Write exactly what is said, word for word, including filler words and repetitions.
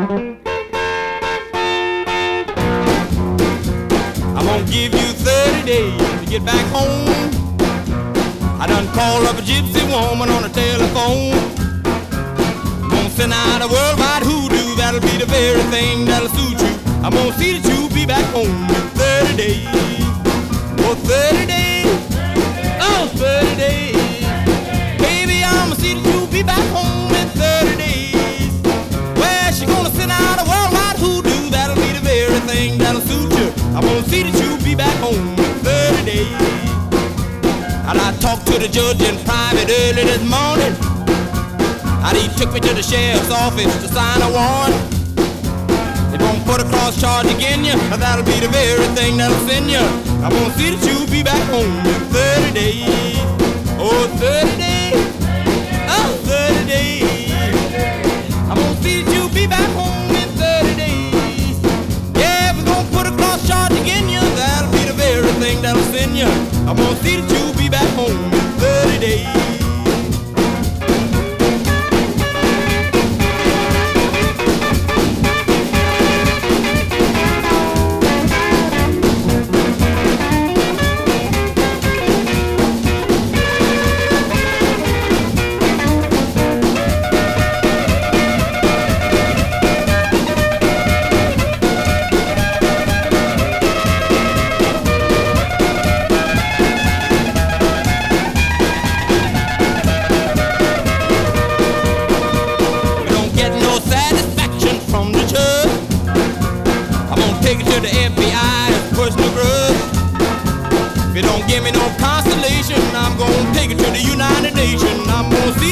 I'm gonna give you thirty days to get back home. I done called up a gypsy woman on the telephone. Gonna send out a worldwide hoodoo, that'll be the very thing that'll suit you. I'm gonna see that you be back home in thirty days. Oh, thirty days. Oh, thirty days. Baby, I'ma see that you be back home in thirty days. Well, she gonna send out a worldwide hoodoo, that'll be the very thing that'll suit you. I'm gonna see that you be back home in thirty days. And I talked to the judge in private early this morning. And he took me to the sheriff's office to sign a warrant. They won't put a cross charge against you, that'll be the very thing that'll send you. I'm gonna see that you be back home in thirty days. Oh, thirty days. Oh, thirty days. I'm gonna see that you be back home in thirty days. Yeah, if we're gonna put a cross charge against you, that'll be the very thing that'll send you. I'm gonna see that you be back home in thirty days. To the F B I as personal grudge. If you don't give me no consolation, I'm gonna take it to the United Nations. I'm gonna see